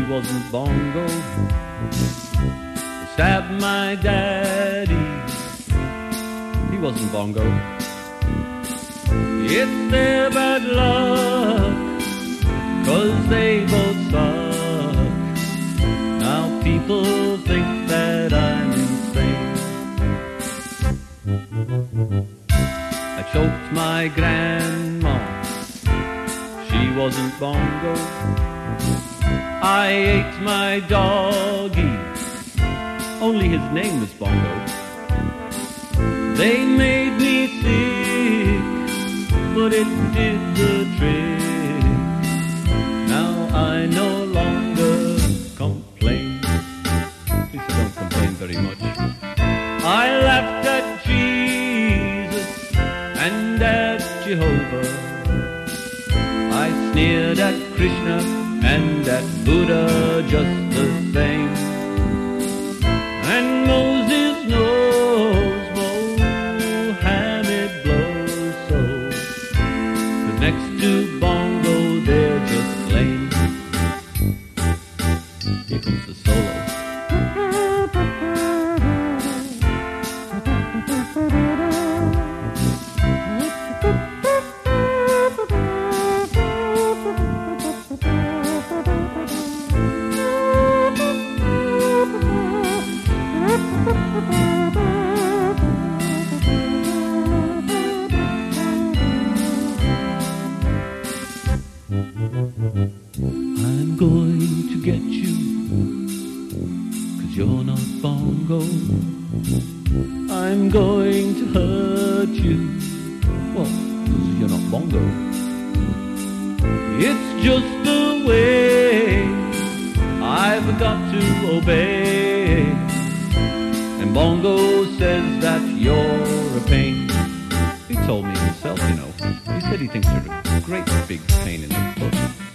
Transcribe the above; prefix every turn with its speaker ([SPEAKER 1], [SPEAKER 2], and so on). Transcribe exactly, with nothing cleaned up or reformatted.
[SPEAKER 1] wasn't Bongo. They stabbed my daddy. He wasn't Bongo. It's their bad luck, 'cause they both suck. Now people think that I'm insane. I choked my grandma. She wasn't Bongo. I ate my doggy. Only his name was Bongo. They made me sick, but it did the trick. Now I no longer complain. At least I don't complain very much. I laughed at Jesus and at Jehovah. I sneered at Krishna and at Buddha just the same. And Moses knows Mohammed blows so. 'Cause next to Bongo they're just lame. Here comes the solo. I'm going to get you, 'cause you're not Bongo. I'm going to hurt you, well, 'cause you're not Bongo. It's just the way I've got to obey. And Bongo says that you're a pain. He told me himself, you know. He said he thinks you're a great big pain in the foot.